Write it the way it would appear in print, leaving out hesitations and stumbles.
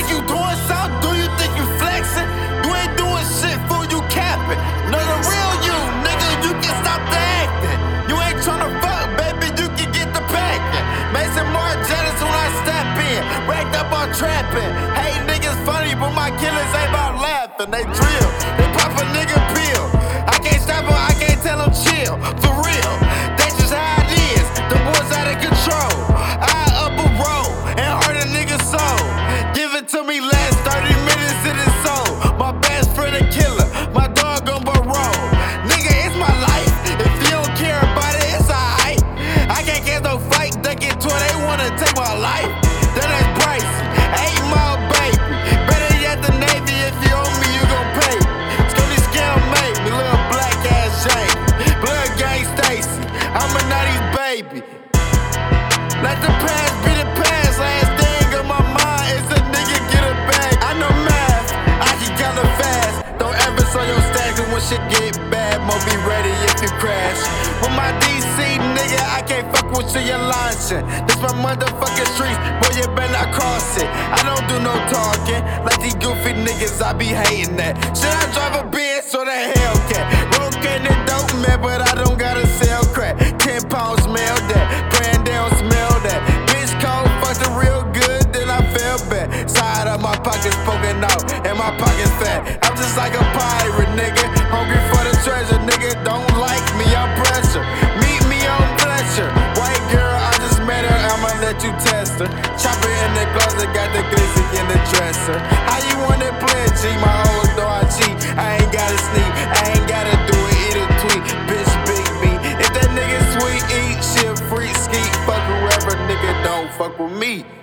think you doing something? Do you think you flexing? You ain't doing shit, fool, you capping. No, the real you, nigga, you can stop the acting. You ain't tryna fuck, baby, you can get the packing. Mason more jealous when I step in. Racked up on trapping. Hey, niggas funny, but my killers ain't about laughing. They drill, they pop a nigga pill. I can't stop them, I can't tell them chill. For real, that's just how it is. The boys out of control. I up a roll and hurt a nigga's soul. Give it to me last 30 minutes in his soul. My best friend a killer, my dog on parole. Nigga, it's my life. If you don't care about it, it's alright. I can't get no fight, they get to it, they wanna take my life. Then that's Bryson, 8 Mile baby. Better yet the Navy, if you owe me, you gon' pay. Scotty Scale made me, little black ass Jane. Blood gang Stacy, I'm a 90s baby. Let the past be the past, last thing on my mind is a nigga get a bag. I know math, I can count it fast. Don't ever sell your stacks, and when shit get bad, mo be ready if you crash. With my DC nigga, I can't fuck with you, you're launching. This my motherfucking streets, boy, you better not cross it. I don't do no talking, like these goofy niggas, I be hating that. Should I drive a Benz or the Hellcat? Broken and dope man, but I don't gotta sell crack. 10 pounds smell that, praying they don't smell that. Bitch cold, fucked it real good, then I fell back. Side of my pockets poking out, and my pockets fat. I'm just like a pirate, nigga, hungry for the treasure. Nigga don't like me, I'm pressure. Meet me on Fletcher. White girl, I just met her, I'ma let you test her. Chopper in the closet, got the glizzy in the dresser. How you want it play, G? My hoes know I cheat. I ain't gotta sneak, I ain't gotta do it, eat a tweet. Bitch, big me. If that nigga sweet, eat shit, free, ski, fuck whoever, nigga don't fuck with me.